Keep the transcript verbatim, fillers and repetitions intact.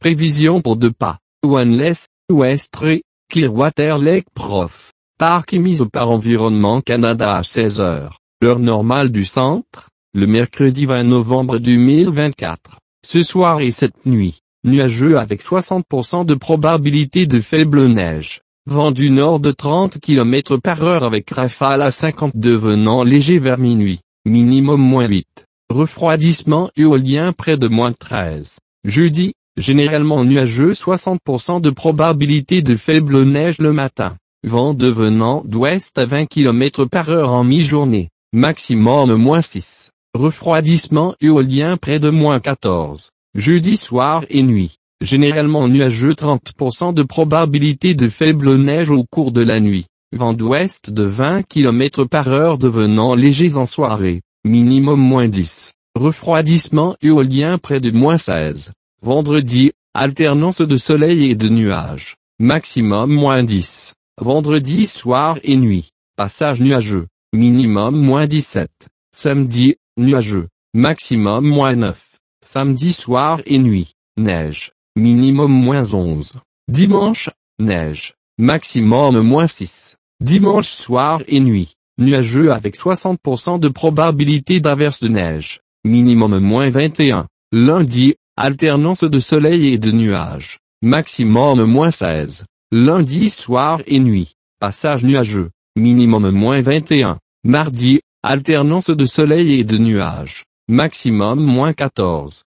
Prévision pour deux pas. Wanless, Westray, Clearwater Lake Prof. Parc émise par Environnement Canada à seize heures. L'heure normale du centre, le mercredi vingt novembre deux mille vingt-quatre. Ce soir et cette nuit, nuageux avec soixante pour cent de probabilité de faible neige. Vent du nord de trente kilomètres par heure avec rafale à cinquante devenant léger vers minuit. Minimum moins huit. Refroidissement éolien près de moins treize. Jeudi, généralement nuageux soixante pour cent de probabilité de faible neige le matin. Vent devenant d'ouest à vingt kilomètres par heure en mi-journée. Maximum moins six. Refroidissement éolien près de moins quatorze. Jeudi soir et nuit. Généralement nuageux trente pour cent de probabilité de faible neige au cours de la nuit. Vent d'ouest de vingt kilomètres par heure devenant légers en soirée. Minimum moins dix. Refroidissement éolien près de moins seize. Vendredi, alternance de soleil et de nuages. Maximum moins dix. Vendredi soir et nuit. Passage nuageux. Minimum moins dix-sept. Samedi, nuageux. Maximum moins neuf. Samedi soir et nuit. Neige. Minimum moins onze. Dimanche, neige. Maximum moins six. Dimanche soir et nuit. Nuageux avec soixante pour cent de probabilité d'averse de neige. Minimum moins vingt et un. Lundi, alternance de soleil et de nuages. Maximum moins seize. Lundi soir et nuit. Passage nuageux. Minimum moins vingt et un. Mardi, alternance de soleil et de nuages. Maximum moins quatorze.